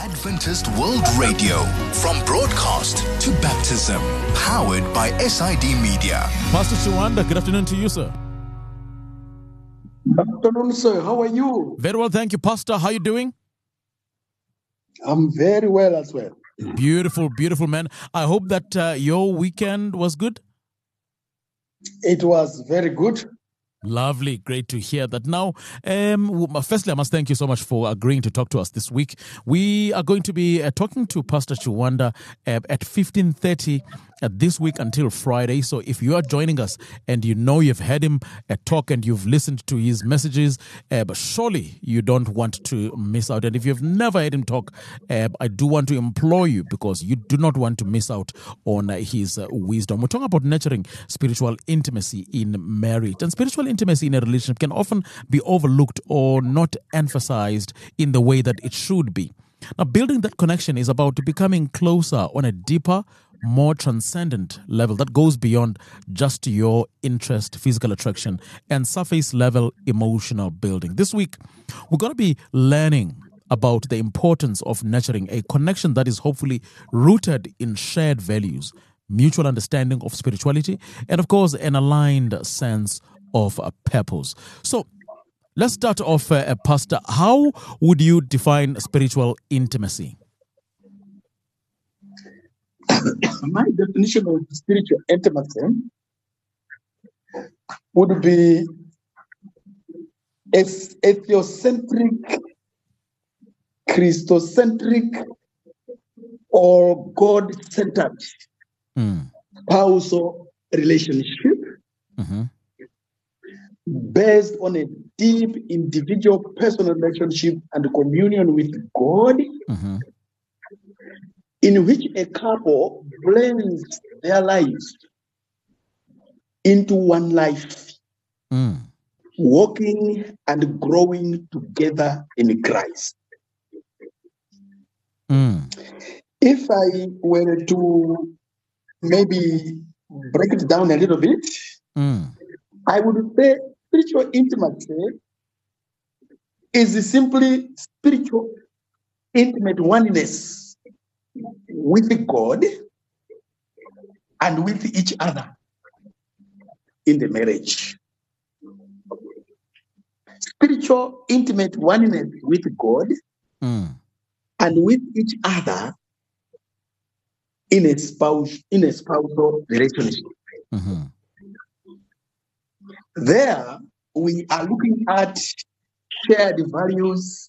Adventist World Radio, from broadcast to baptism, powered by SID Media. Pastor Chawanda, good afternoon to you, sir. Good afternoon, sir. How are you? Very well, thank you. Pastor, how are you doing? I'm very well as well. Beautiful, beautiful, man. I hope that your weekend was good. It was very good. Lovely. Great to hear that. Now, firstly, I must thank you so much for agreeing to talk to us this week. We are going to be talking to Pastor Chawanda at 15:30 this week until Friday. So if you are joining us and you know you've heard him talk and you've listened to his messages, but surely you don't want to miss out. And if you've never heard him talk, I do want to implore you, because you do not want to miss out on his wisdom. We're talking about nurturing spiritual intimacy in marriage. And spiritual intimacy in a relationship can often be overlooked or not emphasized in the way that it should be. Now, building that connection is about becoming closer on a deeper, more transcendent level that goes beyond just your interest, physical attraction, and surface level emotional building. This week, we're going to be learning about the importance of nurturing a connection that is hopefully rooted in shared values, mutual understanding of spirituality, and of course, an aligned sense of purpose. So, let's start off, Pastor. How would you define spiritual intimacy? My definition of spiritual intimacy would be ethiocentric, Christocentric, or God-centered spousal relationship based on a deep individual personal relationship and communion with God, in which a couple blends their lives into one life, walking and growing together in Christ. If I were to maybe break it down a little bit, I would say spiritual intimacy is simply spiritual intimate oneness with God and with each other in the marriage. Spiritual intimate oneness with God and with each other in a spousal relationship. There, we are looking at shared values,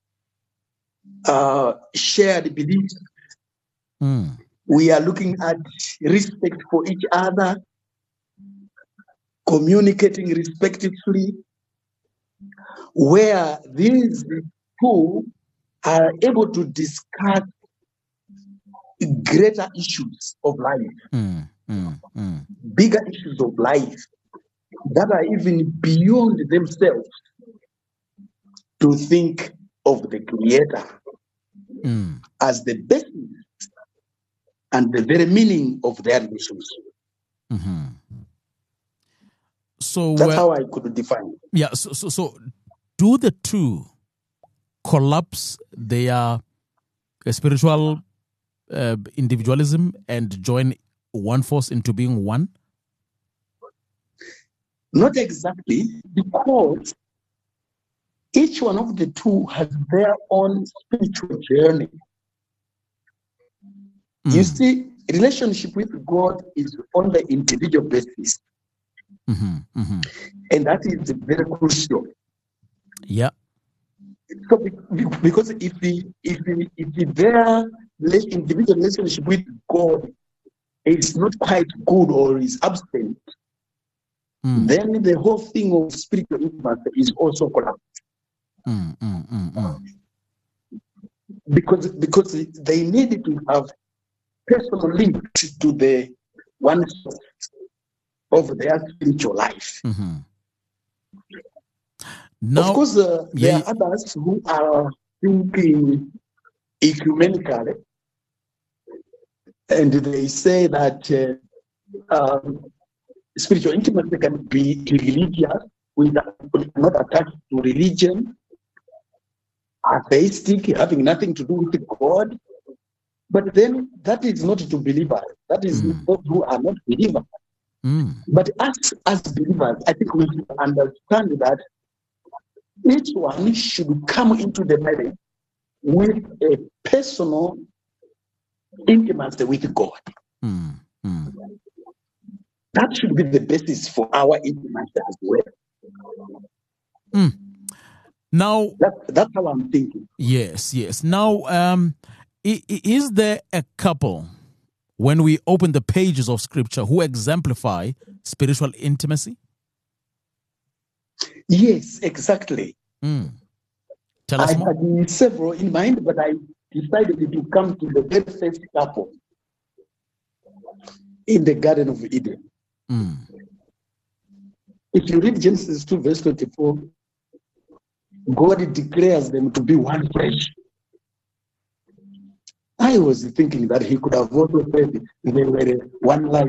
shared beliefs. We are looking at respect for each other, communicating respectfully, where these two are able to discuss greater issues of life, bigger issues of life that are even beyond themselves, to think of the Creator as the basis and the very meaning of their relationship. So that's how I could define it. Yeah. So do the two collapse their spiritual individualism and join one force into being one? Not exactly, because each one of the two has their own spiritual journey. You see, relationship with God is on the individual basis. And that is very crucial. Yeah. So because if their individual relationship with God is not quite good or is absent, then the whole thing of spiritual intimacy is also collapsed. Because they need to have personal link to the one source of their spiritual life. Now, of course, there are others who are thinking ecumenically, and they say that spiritual intimacy can be religious, without not attached to religion, atheistic, having nothing to do with God. But then that is not to believers. That is those who are not believers. But us as believers, I think we should understand that each one should come into the marriage with a personal intimacy with God. That should be the basis for our intimacy as well. Now, that's how I'm thinking. Yes. Now, is there a couple, when we open the pages of Scripture, who exemplify spiritual intimacy? Yes, exactly. Tell us more. I had several in mind, but I decided to come to the very first couple in the Garden of Eden. If you read Genesis 2, verse 24, God declares them to be one flesh. I was thinking that he could have also said they were one life.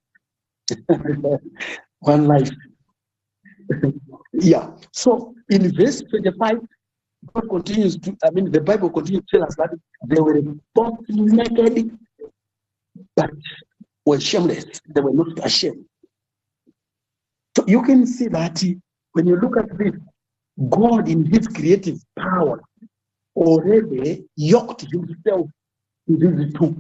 One life. Yeah. So in verse 25, God continues to, the Bible continues to tell us that they were both naked, but were shameless. They were not ashamed. So you can see that when you look at this, God in his creative power already yoked himself to these two.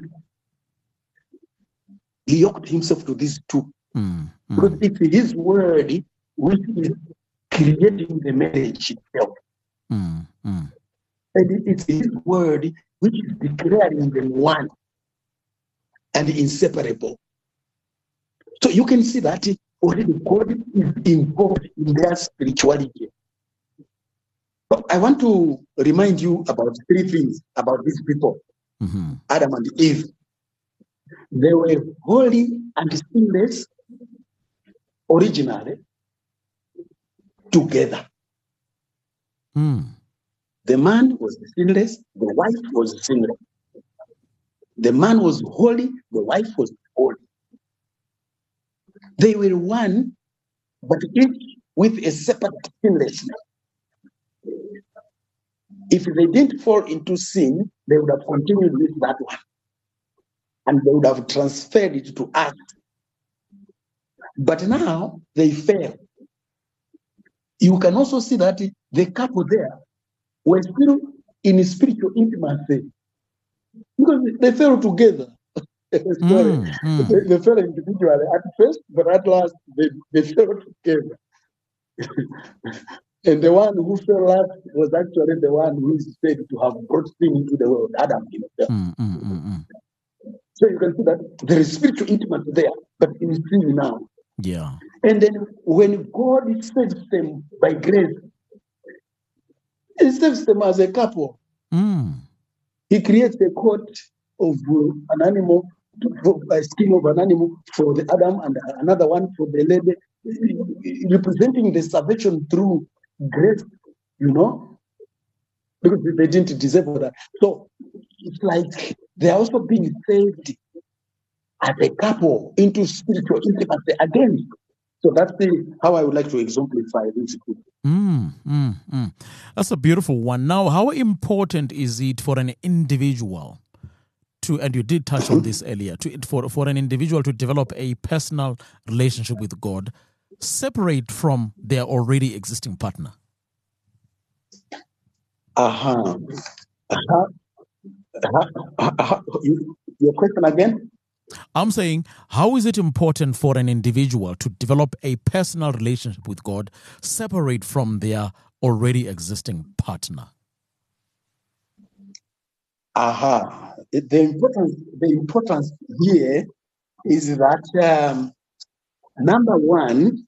He yoked himself to these two. Because it's his word which is creating the marriage itself. And it's his word which is declaring them one and inseparable. So you can see that already God is involved in their spirituality. But I want to remind you about three things about these people, Adam and Eve. They were holy and sinless originally together. The man was sinless, the wife was sinless. The man was holy, the wife was holy. They were one, but each with a separate sinlessness. If they didn't fall into sin, they would have continued with that one. And they would have transferred it to us. But now they fell. You can also see that the couple there were still in spiritual intimacy because they fell together. They fell individually at first, but at last they fell together. And the one who fell last was actually the one who is said to have brought sin into the world, Adam himself. So you can see that there is spiritual intimacy there, but in sin now. Yeah. And then when God saves them by grace, he saves them as a couple. He creates a coat of an animal, a skin of an animal for the Adam and another one for the lady, representing the salvation through grace, because they didn't deserve that. So it's like they're also being saved as a couple into spiritual intimacy again. So that's how I would like to exemplify this. That's a beautiful one. Now, how important is it for an individual to, and you did touch on this earlier, for an individual to develop a personal relationship with God, separate from their already existing partner? Your question again? I'm saying, how is it important for an individual to develop a personal relationship with God separate from their already existing partner? The importance here is that, number one,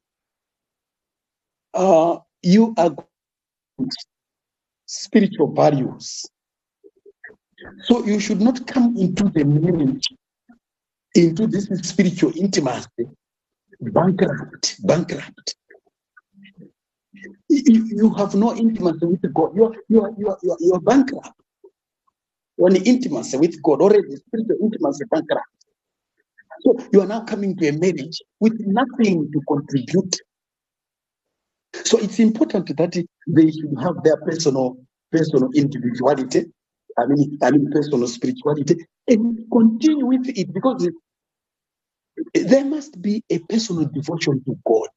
you are spiritual values. So you should not come into the marriage, into this spiritual intimacy, bankrupt. You have no intimacy with God. You're bankrupt. When intimacy with God, already spiritual intimacy bankrupt. So you are now coming to a marriage with nothing to contribute. So it's important that they should have their personal personal individuality, personal spirituality, and continue with it, because there must be a personal devotion to God.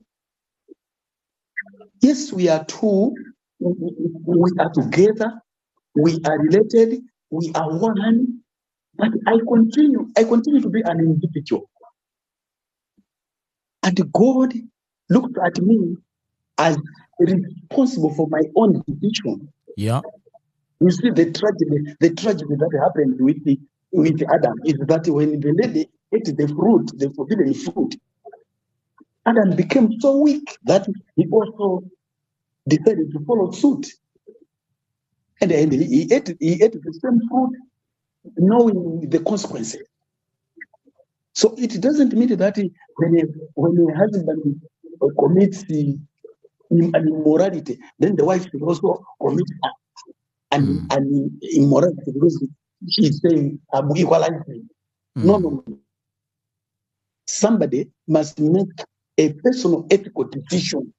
Yes, we are two, we are together, we are related, we are one, but I continue to be an individual. And God looked at me as responsible for my own decision. Yeah. You see, the tragedy that happened with Adam is that when the lady ate the forbidden fruit, Adam became so weak that he also decided to follow suit. And he ate the same fruit, knowing the consequences. So it doesn't mean that when a husband commits an immorality, then the wife should also commit an immorality, because she's saying, I'm equalizing. No. Somebody must make a personal ethical decision.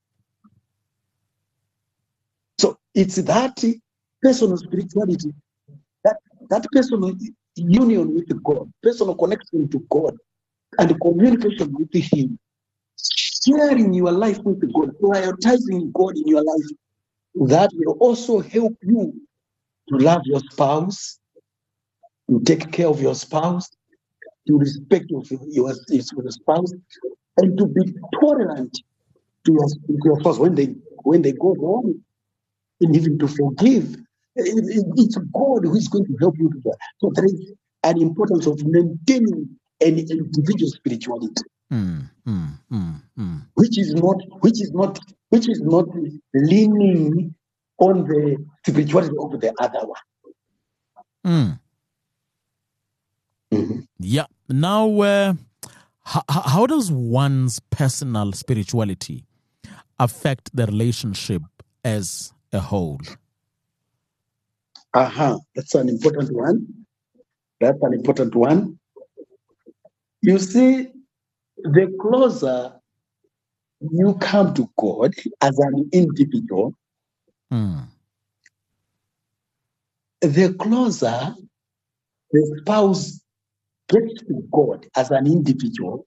So it's that personal spirituality, that personal union with God, personal connection to God, and communication with Him, sharing your life with God, prioritizing God in your life, that will also help you to love your spouse, to take care of your spouse, to respect your spouse, and to be tolerant to your spouse when they go wrong, and even to forgive. It's God who is going to help you do that. So there is an importance of maintaining an individual spirituality, which is not leaning on the spirituality of the other one. Yeah. Now, how does one's personal spirituality affect the relationship as a whole? That's an important one. You see, the closer you come to God as an individual, the closer the spouse gets to God as an individual,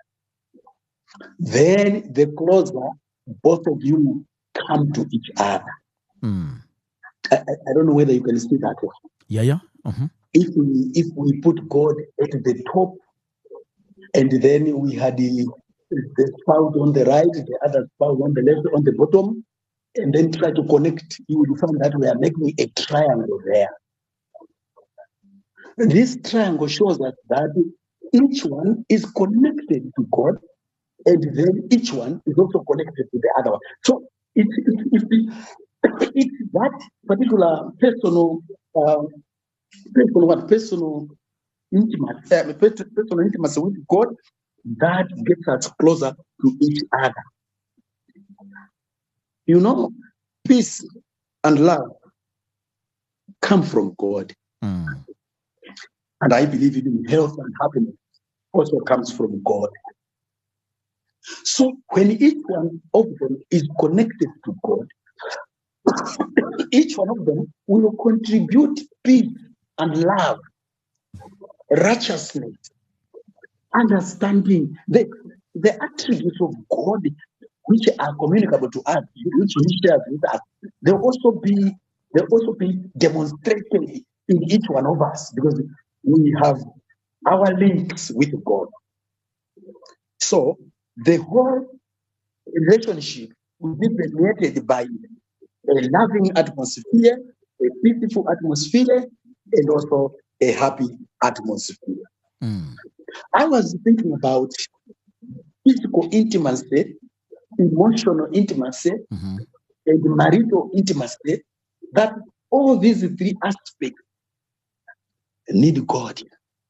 then the closer both of you come to each other. I don't know whether you can see that one. Yeah. If we put God at the top, and then we had the spouse on the right, the other spouse on the left, on the bottom, and then try to connect, you will find that we are making a triangle there. This triangle shows us that each one is connected to God, and then each one is also connected to the other one. So it's that particular personal intimacy with God that gets us closer to each other. You know, peace and love come from God. And I believe even health and happiness also comes from God. So when each one of them is connected to God, each one of them will contribute peace and love, righteousness, understanding, the attributes of God which are communicable to us, which He shares with us. They'll also be demonstrated in each one of us, because we have our links with God. So the whole relationship will be permeated by a loving atmosphere, a peaceful atmosphere, and also a happy atmosphere. I was thinking about physical intimacy, emotional intimacy, and marital intimacy, that all these three aspects need God.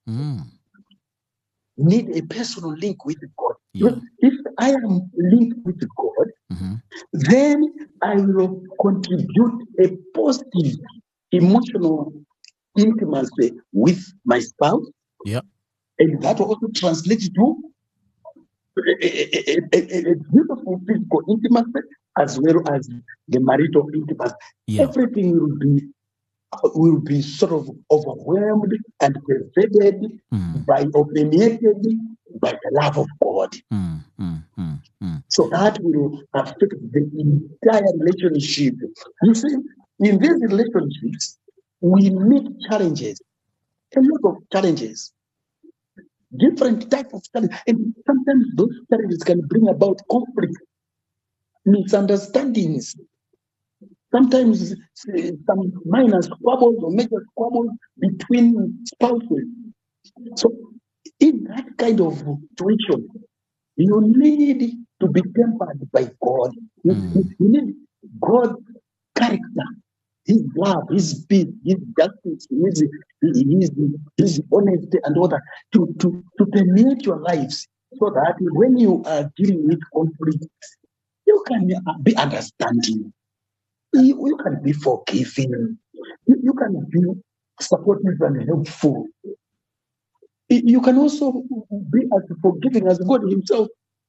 Need a personal link with God. Yeah. If I am linked with God, then I will contribute a positive emotional intimacy with my spouse. Yeah. And that will also translate to a beautiful physical intimacy as well as the marital intimacy. Yeah. Everything will be sort of overwhelmed and pervaded or permeated by the love of God. So that will affect the entire relationship. You see, in these relationships, we meet challenges, a lot of challenges, different types of challenges, and sometimes those challenges can bring about conflict, misunderstandings, sometimes some minor squabbles or major squabbles between spouses. So in that kind of situation, you need to be tempered by God. You need God's character, His love, His peace, His justice, His honesty, and all that to permeate your lives, so that when you are dealing with conflict, you can be understanding. You can be forgiving. You can be supportive and helpful. You can also be as forgiving as God Himself,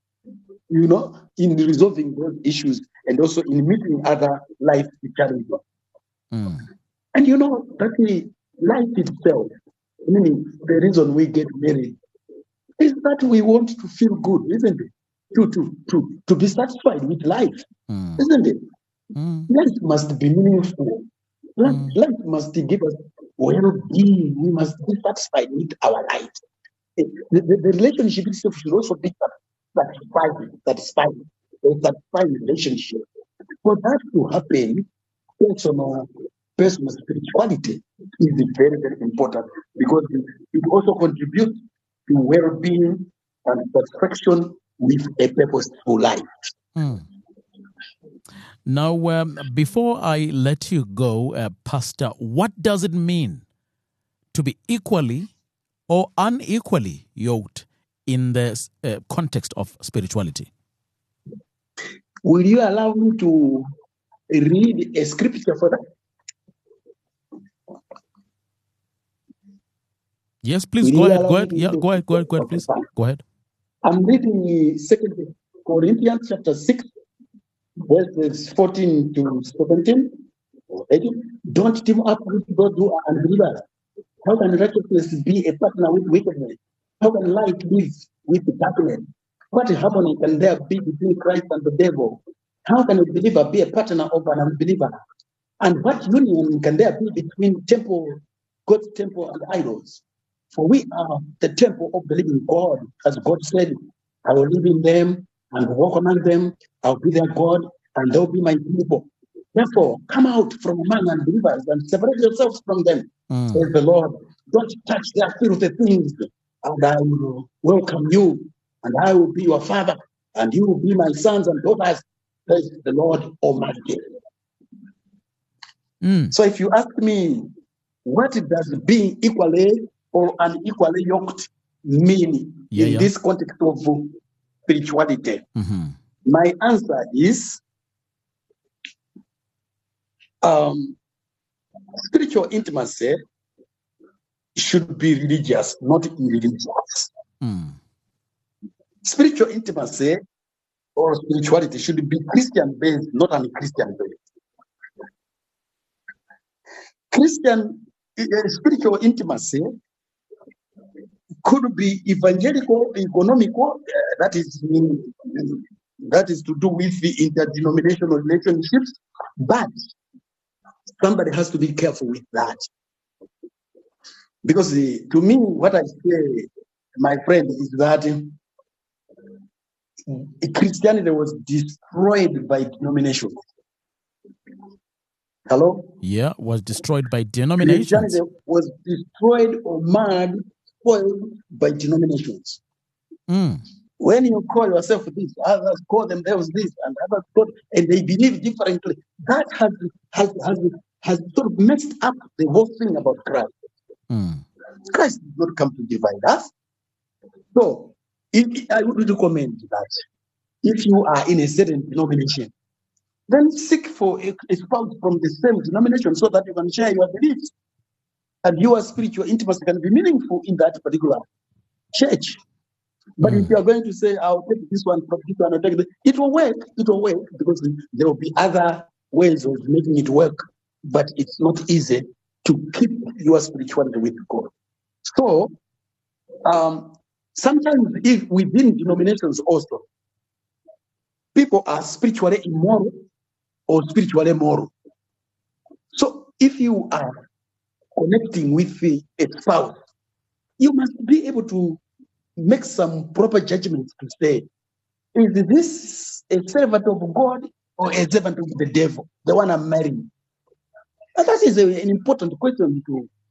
in resolving those issues and also in meeting other life challenges. And that life itself, meaning the reason we get married, is that we want to feel good, isn't it? To be satisfied with life, isn't it? Life must be meaningful. Life must give us well-being. We must be satisfied with our life. The relationship itself should also be satisfying relationship. For that to happen, personal spirituality is very, very important, because it also contributes to well-being and satisfaction with a purposeful life. Now, before I let you go, Pastor, what does it mean to be equally or unequally yoked in the context of spirituality? Will you allow me to read a scripture for that? Yes, please. Go ahead. Yeah, go ahead, please. Go ahead. I'm reading 2 Corinthians chapter 6, verses 14 to 17. Don't team up with those who are unbelievers. How can righteousness be a partner with wickedness? How can light live with darkness? What harmony can there be between Christ and the devil? How can a believer be a partner of an unbeliever? And what union can there be between God's temple and idols? For we are the temple of the living God, as God said, I will live in them and walk among them. I'll be their God, and they'll be my people. Therefore, come out from among unbelievers and separate yourselves from them, says the Lord. Don't touch their filthy things, and I will welcome you, and I will be your father, and you will be my sons and daughters, says the Lord Almighty. So if you ask me, what does being equally or unequally yoked mean in this context of spirituality? My answer is spiritual intimacy should be religious, not irreligious. Spiritual intimacy or spirituality should be Christian-based, not unchristian-based. Spiritual intimacy could be evangelical, economical, that is to do with the interdenominational relationships, but somebody has to be careful with that. Because to me, what I say, my friend, is that Christianity was destroyed by denominations. Hello? Yeah, was destroyed by denominations. Christianity was destroyed or marred, spoiled by denominations. When you call yourself this, others call themselves this, and others and they believe differently. That has sort of messed up the whole thing about Christ. Christ did not come to divide us. So, I would recommend that if you are in a certain denomination, then seek for a spouse from the same denomination so that you can share your beliefs. And your spiritual intimacy can be meaningful in that particular church. But if you are going to say, I'll take this one from this one, I'll take it will work. It will work because there will be other ways of making it work. But it's not easy to keep your spirituality with God. So sometimes if within denominations also, people are spiritually immoral or spiritually moral. So if you are connecting with a spouse, you must be able to make some proper judgments to say, is this a servant of God or a servant of the devil, the one I'm marrying? And that is an important question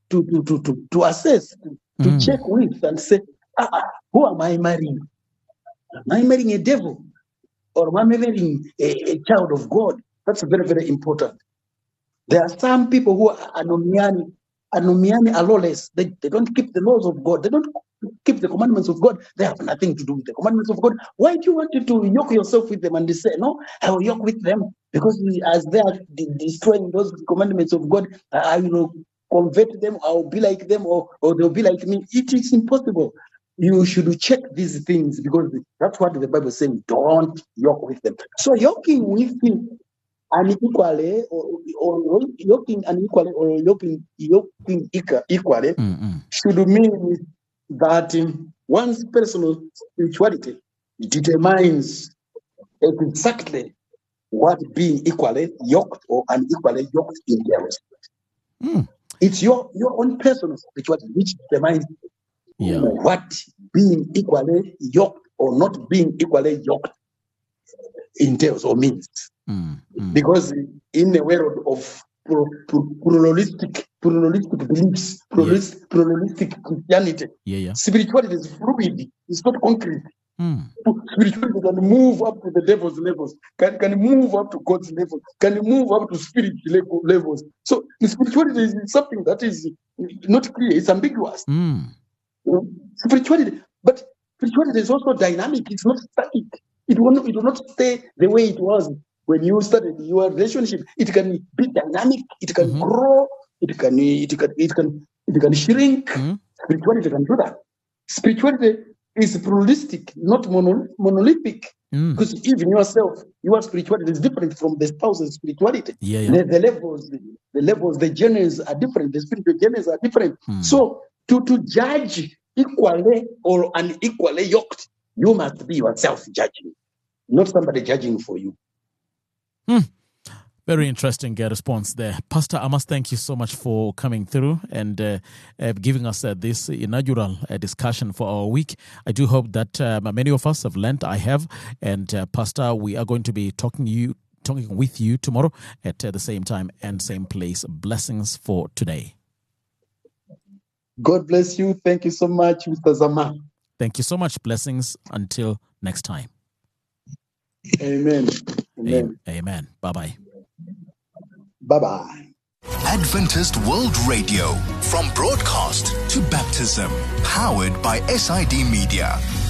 to assess, to check with and say, who am I marrying? Am I marrying a devil? Or am I marrying a child of God? That's very, very important. There are some people who are anomiani are lawless. They don't keep the laws of God. They don't keep the commandments of God. They have nothing to do with the commandments of God. Why do you want to yoke yourself with them and say, no, I will yoke with them? Because as they are destroying those commandments of God, I will convert them, I will be like them, or they'll be like me. It is impossible. You should check these things because that's what the Bible is saying. Don't yoke with them. So yoking with him unequally or yoking unequally or yoking equally should mean that one's personal spirituality determines exactly what being equally yoked or unequally yoked entails. It's your own personal spirituality which determines what being equally yoked or not being equally yoked entails or means. Because in the world of pluralistic beliefs, pluralistic Christianity, spirituality is fluid, it's not concrete. Spirituality can move up to the devil's levels, can move up to God's level, can move up to spirit levels. So spirituality is something that is not clear, it's ambiguous. Spirituality, but spirituality is also dynamic, it's not static. It will not stay the way it was when you started your relationship. It can be dynamic, it can grow, it can shrink. Spirituality can do that. Spirituality is pluralistic, not monolithic. Because even yourself, your spirituality is different from the spouse's spirituality. The levels, the journeys are different, the spiritual journeys are different. So to judge equally or unequally yoked, you must be yourself judging, not somebody judging for you. Very interesting response there. Pastor, I must thank you so much for coming through and giving us this inaugural discussion for our week. I do hope that many of us have learned. I have. And Pastor, we are going to be talking with you tomorrow at the same time and same place. Blessings for today. God bless you. Thank you so much, Mr. Zama. Thank you so much. Blessings until next time. Amen. Amen. Bye-bye. Bye-bye. Adventist World Radio, from broadcast to baptism, powered by SID Media.